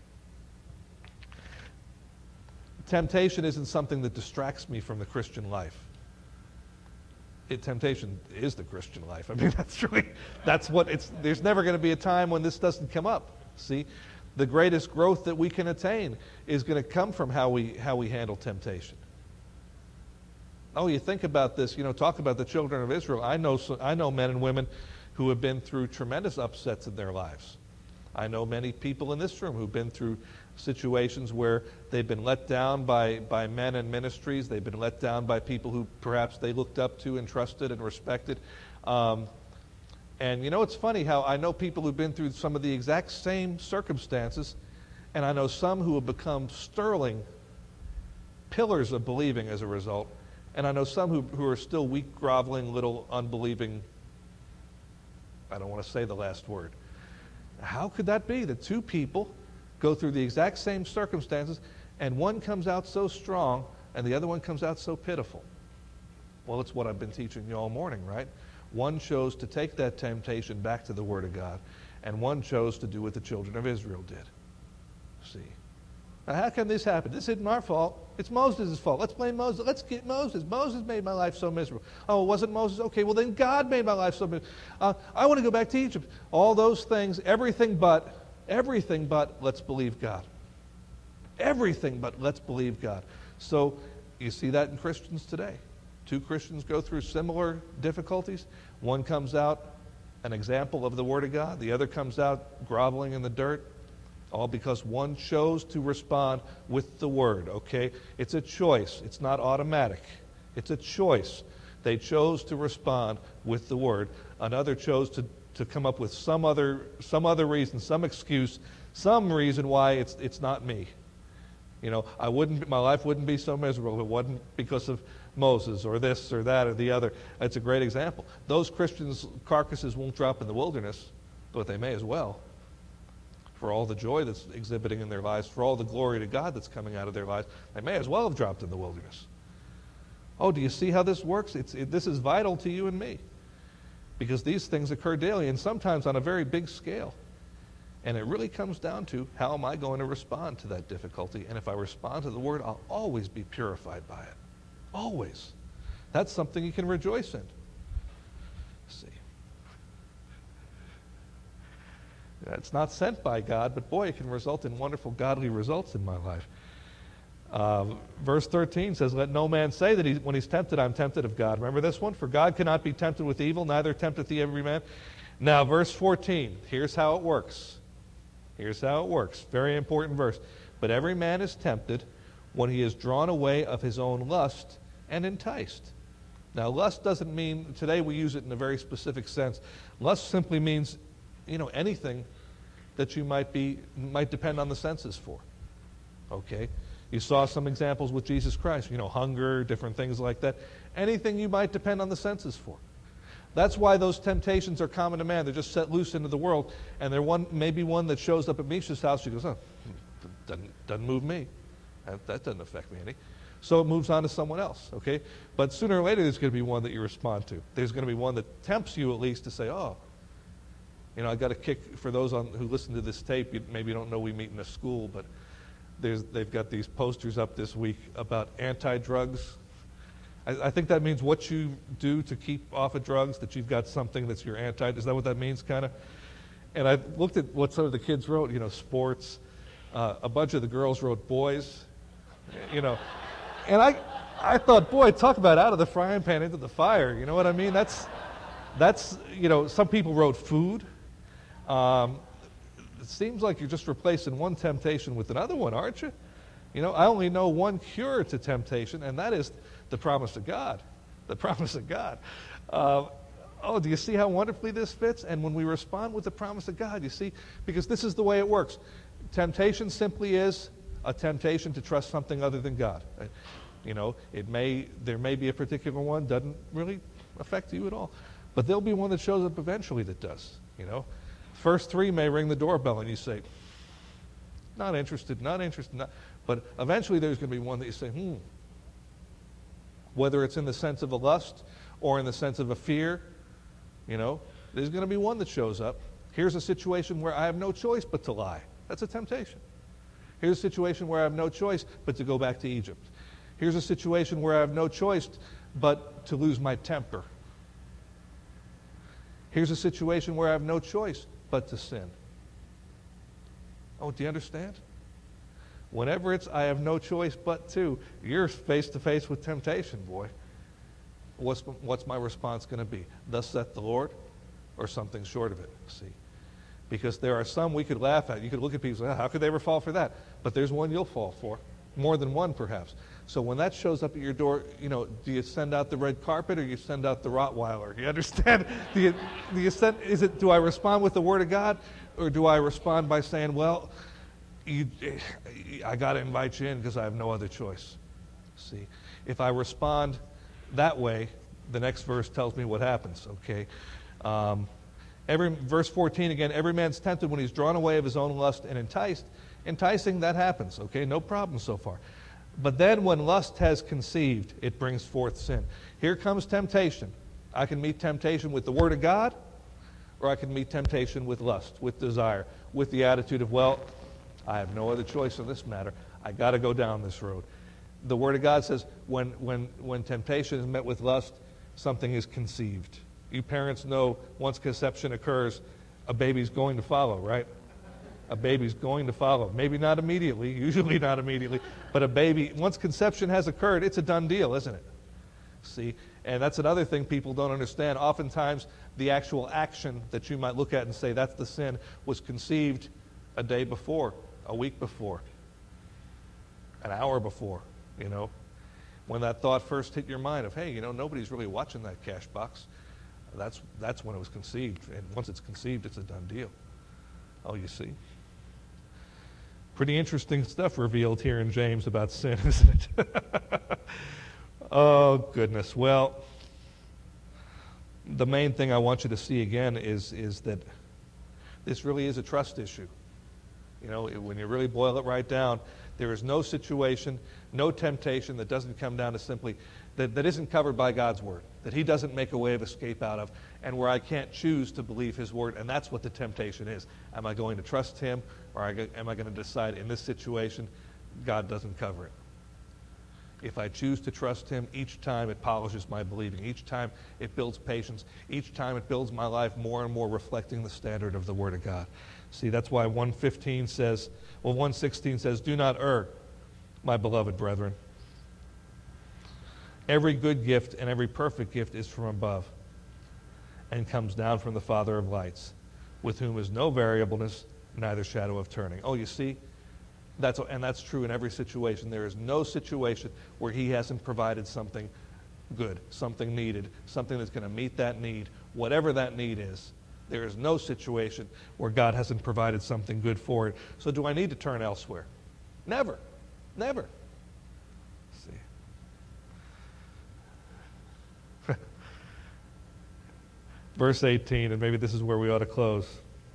Temptation isn't something that distracts me from the Christian life. Temptation is the Christian life. I mean, that's what it's. There's never going to be a time when this doesn't come up. See, the greatest growth that we can attain is going to come from how we handle temptation. Oh, you think about this, talk about the children of Israel. I know men and women who have been through tremendous upsets in their lives. I know many people in this room who've been through situations where they've been let down by men and ministries. They've been let down by people who perhaps they looked up to and trusted and respected. And it's funny how I know people who've been through some of the exact same circumstances, and I know some who have become sterling pillars of believing as a result. And I know some who are still weak, groveling, little unbelieving, I don't want to say the last word. How could that be that two people go through the exact same circumstances and one comes out so strong and the other one comes out so pitiful? Well, it's what I've been teaching you all morning, right? One chose to take that temptation back to the Word of God, and one chose to do what the children of Israel did. See? Now, how can this happen? This isn't our fault. It's Moses' fault. Let's blame Moses. Let's get Moses. Moses made my life so miserable. Oh, it wasn't Moses? Okay, well then God made my life so miserable. I want to go back to Egypt. All those things, everything but let's believe God. Everything but let's believe God. So You see that in Christians today. Two Christians go through similar difficulties. One comes out an example of the Word of God. The other comes out groveling in the dirt. All because one chose to respond with the Word, okay? It's a choice. It's not automatic. It's a choice. They chose to respond with the Word. Another chose to come up with some other reason, some excuse, some reason why it's not me. You know, my life wouldn't be so miserable if it wasn't because of Moses or this or that or the other. That's a great example. Those Christians' carcasses won't drop in the wilderness, but they may as well. For all the joy that's exhibiting in their lives, for all the glory to God that's coming out of their lives, they may as well have dropped in the wilderness. Oh, do you see how this works? This is vital to you and me, because these things occur daily and sometimes on a very big scale. And it really comes down to, how am I going to respond to that difficulty? And if I respond to the Word, I'll always be purified by it. Always. That's something you can rejoice in. Let's see. It's not sent by God, but boy, it can result in wonderful godly results in my life. Verse 13 says, let no man say that when he's tempted, I'm tempted of God. Remember this one? For God cannot be tempted with evil, neither tempteth he every man. Now, verse 14, here's how it works. Here's how it works. Very important verse. But every man is tempted when he is drawn away of his own lust and enticed. Now, lust doesn't mean, today we use it in a very specific sense. Lust simply means, anything that you might depend on the senses for. Okay? You saw some examples with Jesus Christ, hunger, different things like that. Anything you might depend on the senses for. That's why those temptations are common to man. They're just set loose into the world. And there may be one that shows up at Misha's house. She goes, doesn't move me. That doesn't affect me any. So it moves on to someone else, okay? But sooner or later, there's going to be one that you respond to. There's going to be one that tempts you at least to say, I got a kick for those who listen to this tape. Maybe you don't know we meet in a school, but they've got these posters up this week about anti-drugs. I think that means what you do to keep off of drugs, that you've got something that's your anti. Is that what that means, kind of? And I looked at what some of the kids wrote, sports. A bunch of the girls wrote boys, And I thought, boy, talk about out of the frying pan into the fire. You know what I mean? That's some people wrote food. It seems like you're just replacing one temptation with another one, aren't you? I only know one cure to temptation, and that is the promise of God. The promise of God. Do you see how wonderfully this fits? And when we respond with the promise of God, you see, because this is the way it works. Temptation simply is a temptation to trust something other than God. There may be a particular one, doesn't really affect you at all. But there'll be one that shows up eventually that does, First three may ring the doorbell and you say, not interested. But eventually there's going to be one that you say, Whether it's in the sense of a lust or in the sense of a fear, there's going to be one that shows up. Here's a situation where I have no choice but to lie. That's a temptation. Here's a situation where I have no choice but to go back to Egypt. Here's a situation where I have no choice but to lose my temper. Here's a situation where I have no choice but to sin. Oh, do you understand? Whenever it's I have no choice but to, you're face to face with temptation, boy. What's my response going to be? Thus saith the Lord, or something short of it? See? Because there are some we could laugh at. You could look at people and say, how could they ever fall for that? But there's one you'll fall for. More than one, perhaps. So when that shows up at your door, do you send out the red carpet or you send out the Rottweiler? You understand? Do I respond with the Word of God, or do I respond by saying, well, I got to invite you in because I have no other choice? See, if I respond that way, the next verse tells me what happens. Okay. Verse 14 again, every man's tempted when he's drawn away of his own lust and enticed. Enticing, that happens, okay? No problem so far. But then when lust has conceived, it brings forth sin. Here comes temptation. I can meet temptation with the Word of God, or I can meet temptation with lust, with desire, with the attitude of, well, I have no other choice in this matter. I got to go down this road. The Word of God says when temptation is met with lust, something is conceived. You parents know once conception occurs, a baby's going to follow, right? A baby's going to follow. Maybe not immediately, usually not immediately, but a baby, once conception has occurred, it's a done deal, isn't it? See, and that's another thing people don't understand. Oftentimes, the actual action that you might look at and say that's the sin was conceived a day before, a week before, an hour before, you know. When that thought first hit your mind of, hey, you know, nobody's really watching that cash box, that's when it was conceived. And once it's conceived, it's a done deal. Oh, you see? Pretty interesting stuff revealed here in James about sin, isn't it? Oh, goodness. Well, the main thing I want you to see again is that this really is a trust issue. You know, when you really boil it right down, there is no situation, no temptation that doesn't come down to simply, that isn't covered by God's Word, that He doesn't make a way of escape out of, and where I can't choose to believe His Word, and that's what the temptation is. Am I going to trust Him, or am I going to decide in this situation, God doesn't cover it? If I choose to trust Him, each time it polishes my believing. Each time it builds patience. Each time it builds my life more and more reflecting the standard of the Word of God. See, that's why 1:16 says, 1:16 says, do not err, my beloved brethren. Every good gift and every perfect gift is from above and comes down from the Father of lights, with whom is no variableness, neither shadow of turning. Oh, you see? That's true in every situation. There is no situation where He hasn't provided something good, something needed, something that's going to meet that need, whatever that need is. There is no situation where God hasn't provided something good for it. So do I need to turn elsewhere? Never. Never. See. Verse 18, and maybe this is where we ought to close.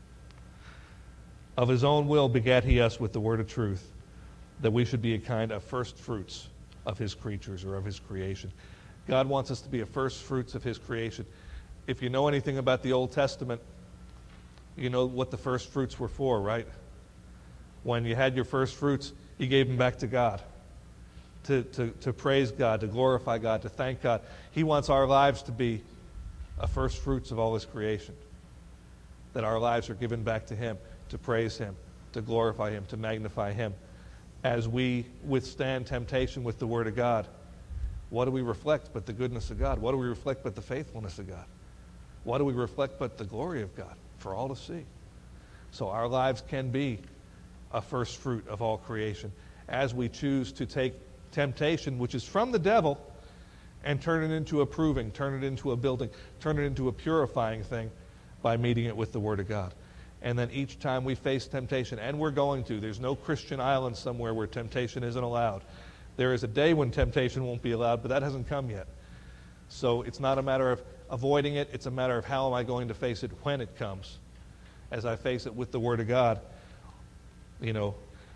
Of His own will begat He us with the word of truth, that we should be a kind of first fruits of His creatures or of His creation. God wants us to be a first fruits of His creation. If you know anything about the Old Testament, you know what the first fruits were for, right? When you had your first fruits, you gave them back to God, to praise God, to glorify God, to thank God. He wants our lives to be a first fruits of all His creation, that our lives are given back to Him, to praise Him, to glorify Him, to magnify Him. As we withstand temptation with the Word of God, what do we reflect but the goodness of God? What do we reflect but the faithfulness of God? What do we reflect but the glory of God for all to see? So our lives can be a first fruit of all creation as we choose to take temptation, which is from the devil, and turn it into a proving, turn it into a building, turn it into a purifying thing by meeting it with the Word of God. And then each time we face temptation, and we're going to, there's no Christian island somewhere where temptation isn't allowed. There is a day when temptation won't be allowed, but that hasn't come yet. So it's not a matter of avoiding it, it's a matter of how am I going to face it when it comes. As I face it with the Word of God, you know,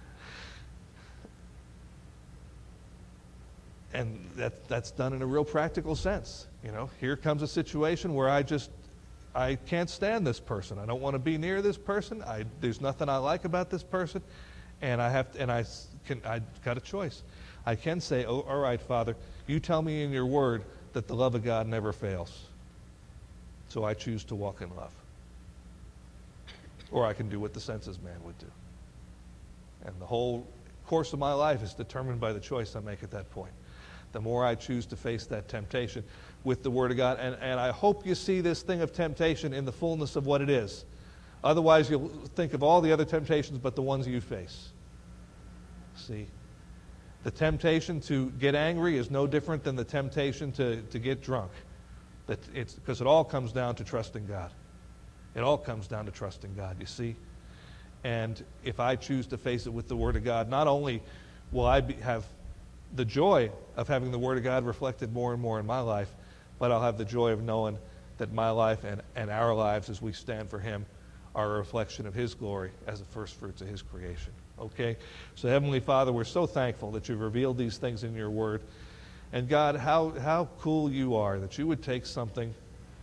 and that's done in a real practical sense. You know, here comes a situation where I can't stand this person. I don't want to be near this person. There's nothing I like about this person, and I've got a choice. I can say, oh, all right, Father, you tell me in your Word that the love of God never fails. So I choose to walk in love. Or I can do what the census man would do. And the whole course of my life is determined by the choice I make at that point. The more I choose to face that temptation with the Word of God. And I hope you see this thing of temptation in the fullness of what it is. Otherwise, you'll think of all the other temptations but the ones you face. See? The temptation to get angry is no different than the temptation to get drunk. Because it all comes down to trusting God. It all comes down to trusting God, you see? And if I choose to face it with the Word of God, not only will I have the joy of having the Word of God reflected more and more in my life, but I'll have the joy of knowing that my life and our lives as we stand for Him are a reflection of His glory as the first fruits of His creation. Okay? So Heavenly Father, we're so thankful that you've revealed these things in your Word. And God, how cool you are that you would take something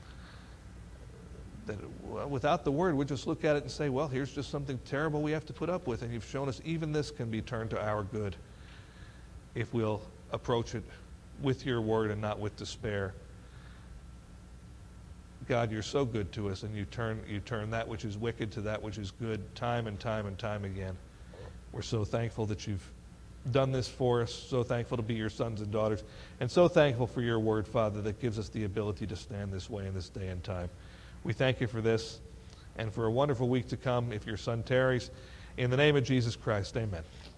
that without the Word, we just look at it and say, well, here's just something terrible we have to put up with. And you've shown us even this can be turned to our good if we'll approach it with your Word and not with despair. God, you're so good to us, and you turn that which is wicked to that which is good time and time and time again. We're so thankful that you've done this for us, so thankful to be your sons and daughters, and so thankful for your word, Father, that gives us the ability to stand this way in this day and time. We thank you for this and for a wonderful week to come if your Son tarries. In the name of Jesus Christ, amen.